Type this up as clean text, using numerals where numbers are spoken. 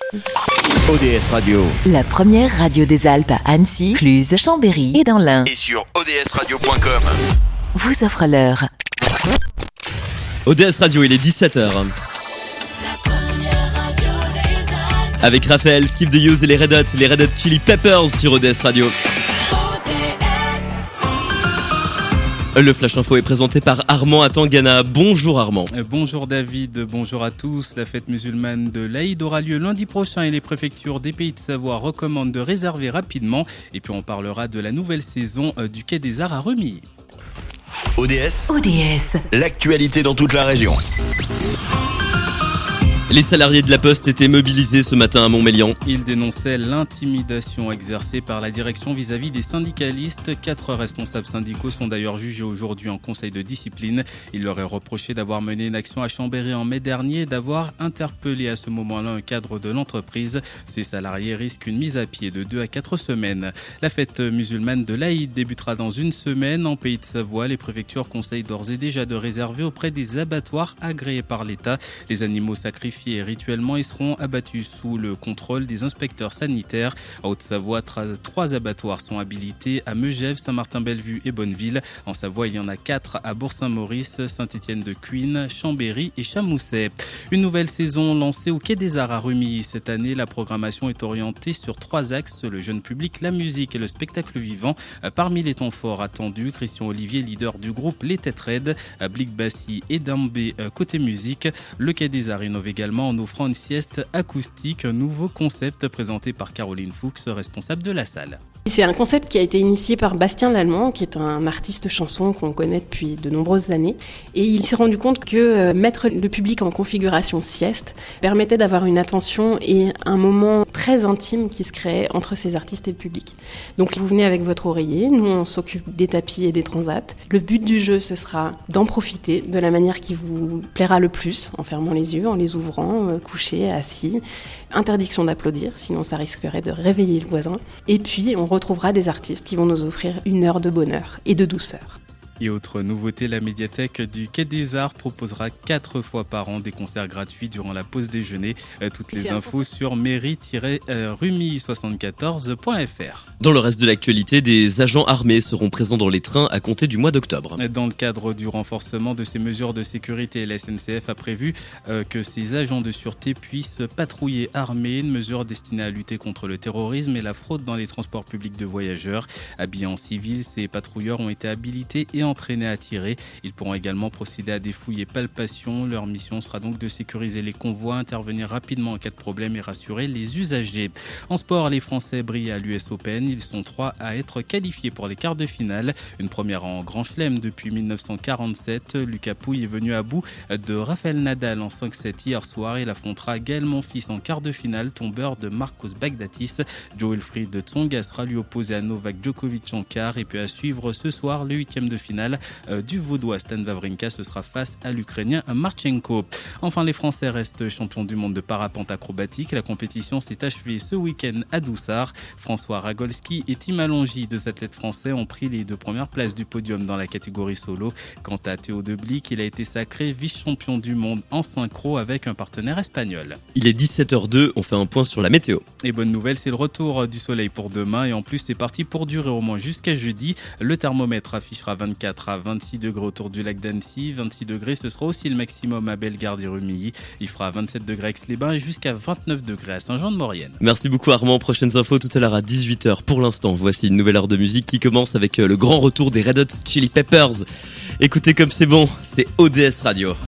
ODS Radio. La première radio des Alpes à Annecy, Cluse, Chambéry et dans l'Ain. Et sur odsradio.com. Vous offre l'heure. ODS Radio, il est 17h. Avec Raphaël, Skip the Use et les Red Hot Chili Peppers sur ODS Radio. Le Flash Info est présenté par Armand Atangana. Bonjour Armand. Bonjour David, bonjour à tous. La fête musulmane de l'Aïd aura lieu lundi prochain et les préfectures des Pays de Savoie recommandent de réserver rapidement. Et puis on parlera de la nouvelle saison du Quai des Arts à Rumilly. ODS, L'actualité dans toute la région. Les salariés de la Poste étaient mobilisés ce matin à Montmélian. Ils dénonçaient l'intimidation exercée par la direction vis-à-vis des syndicalistes. 4 responsables syndicaux sont d'ailleurs jugés aujourd'hui en conseil de discipline. Il leur est reproché d'avoir mené une action à Chambéry en mai dernier et d'avoir interpellé à ce moment-là un cadre de l'entreprise. Ces salariés risquent une mise à pied de 2 à 4 semaines. La fête musulmane de l'Aïd débutera dans une semaine. En Pays de Savoie, les préfectures conseillent d'ores et déjà de réserver auprès des abattoirs agréés par l'État. Les animaux sacrifiés rituellement, ils seront abattus sous le contrôle des inspecteurs sanitaires. En Haute-Savoie, 3 abattoirs sont habilités à Megève, Saint-Martin-Bellevue et Bonneville. En Savoie, il y en a 4 à Bourg-Saint-Maurice, Saint-Étienne-de-Cuines, Chambéry et Chamousset. Une nouvelle saison lancée au Quai des Arts à Rumilly. Cette année, la programmation est orientée sur 3 axes, le jeune public, la musique et le spectacle vivant. Parmi les temps forts attendus, Christian Olivier, leader du groupe Les Têtes Raides, Blick Bassi et Dambé côté musique. Le Quai des Arts innove également en offrant une sieste acoustique, un nouveau concept présenté par Caroline Fuchs, responsable de la salle. C'est un concept qui a été initié par Bastien Lallemand, qui est un artiste chanson qu'on connaît depuis de nombreuses années. Et il s'est rendu compte que mettre le public en configuration sieste permettait d'avoir une attention et un moment très intime qui se créait entre ces artistes et le public. Donc vous venez avec votre oreiller, nous on s'occupe des tapis et des transats. Le but du jeu, ce sera d'en profiter de la manière qui vous plaira le plus, en fermant les yeux, en les ouvrant, couché, assis. Interdiction d'applaudir, sinon ça risquerait de réveiller le voisin. Et puis on retrouvera des artistes qui vont nous offrir une heure de bonheur et de douceur. Et autre nouveauté, la médiathèque du Quai des Arts proposera 4 fois par an des concerts gratuits durant la pause déjeuner. Toutes les infos sur mairie-rumilly74.fr. Dans le reste de l'actualité, des agents armés seront présents dans les trains à compter du mois d'octobre. Dans le cadre du renforcement de ces mesures de sécurité, la SNCF a prévu que ces agents de sûreté puissent patrouiller armés, une mesure destinée à lutter contre le terrorisme et la fraude dans les transports publics de voyageurs. Habillés en civil, ces patrouilleurs ont été habilités et entraînés à tirer. Ils pourront également procéder à des fouilles et palpations. Leur mission sera donc de sécuriser les convois, intervenir rapidement en cas de problème et rassurer les usagers. En sport, les Français brillent à l'US Open. Ils sont 3 à être qualifiés pour les quarts de finale. Une première en Grand Chelem depuis 1947. Lucas Pouille est venu à bout de Rafael Nadal en 5-7 hier soir. Il affrontera Gaël Monfils en quart de finale, tombeur de Marcos Baghdatis. Joe-Wilfried Tsonga sera lui opposé à Novak Djokovic en quart. Et puis à suivre ce soir le 8e de finale du Vaudois Stan Wawrinka, ce sera face à l'Ukrainien Marchenko. Enfin, les Français restent champions du monde de parapente acrobatique. La compétition s'est achevée ce week-end à Doussard. François Ragolski et Tim Allongy, 2 athlètes français, ont pris les 2 premières places du podium dans la catégorie solo. Quant à Théo Deblic, il a été sacré vice-champion du monde en synchro avec un partenaire espagnol. Il est 17h02, on fait un point sur la météo. Et bonne nouvelle, c'est le retour du soleil pour demain et en plus c'est parti pour durer au moins jusqu'à jeudi. Le thermomètre affichera 24 à 26 degrés autour du lac d'Annecy, 26 degrés, ce sera aussi le maximum à Bellegarde et Rumilly. Il fera 27 degrés à Aix-les-Bains et jusqu'à 29 degrés à Saint-Jean-de-Maurienne. Merci beaucoup Armand, prochaines infos tout à l'heure à 18h. Pour l'instant, voici une nouvelle heure de musique qui commence avec le grand retour des Red Hot Chili Peppers. Écoutez comme c'est bon, c'est ODS Radio.